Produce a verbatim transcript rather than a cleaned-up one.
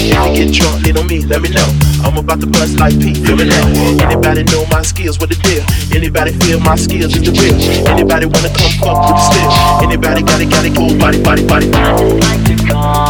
If you get drunk, lean on me, let me know. I'm about to bust like Pete, feel me now. Anybody know my skills, what the deal? Anybody feel my skills is the real? Anybody wanna come fuck with the steel? Anybody got it, got it, cool, body, body, body. I would like to call